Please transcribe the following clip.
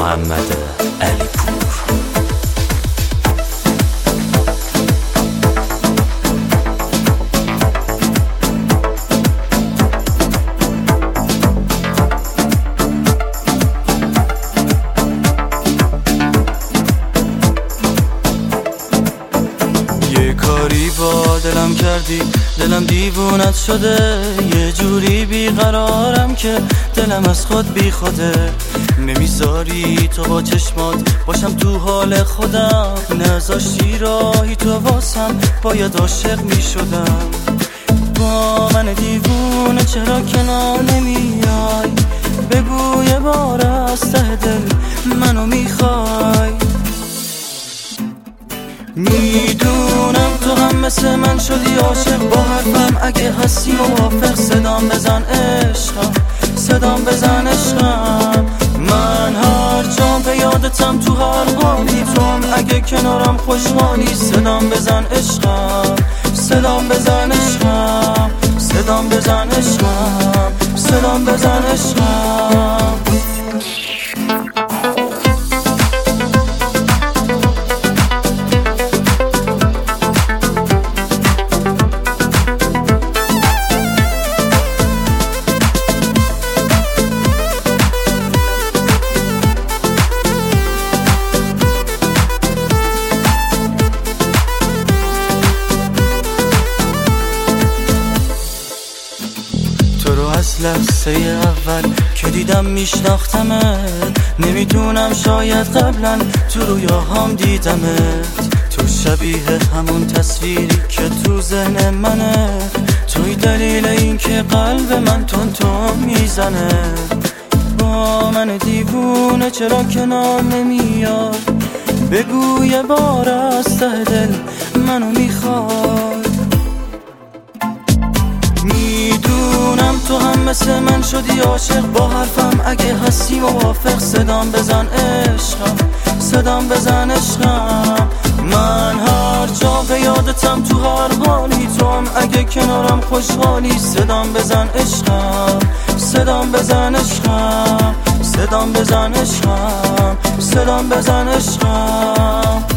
محمد علیپور. یه کاری با دلم کردی، دلم دیوونت شده، یه جوری بیقرارم که دلم از خود بی خوده. نمیذاری تو با چشمات باشم تو حال خودم، نذاشتی راهی تو واسم، باید عاشق میشدم. با من دیوونه چرا کنار نمیای؟ بگو یه بار از ته دل منو میخوای. میدونم تو هم مثل من شدی عاشق، با حرفم اگه هستی موافق، صدام بزن عشقم، صدام بزن عشقم. من هر جا به یادتم تو هر حالی، توم اگه کنارم خوشحالی، صدام بزن عشقم، صدام بزن عشقم، صدام بزن عشقم، صدام بزن عشقم. از لحظه اول که دیدم میشناختمت، نمیدونم شاید قبلا تو رویاهام دیدمت. تو شبیه همون تصویری که تو ذهن منه، توی دلیل این که قلب من تون تون میزنه. با من دیوونه چرا کنار نمیای؟ بگو یه بار از ته دل منو میخوای. میدونم تو هم مثل من شدی عاشق، با حرفم اگه هستی موافق، صدام بزن عشقم، صدام بزن عشقم. من هر جا به یادتم تو هر حالی، توم اگه کنارم خوشحالی، صدام بزن عشقم، صدام بزن عشقم، صدام بزن عشقم، صدام بزن عشقم.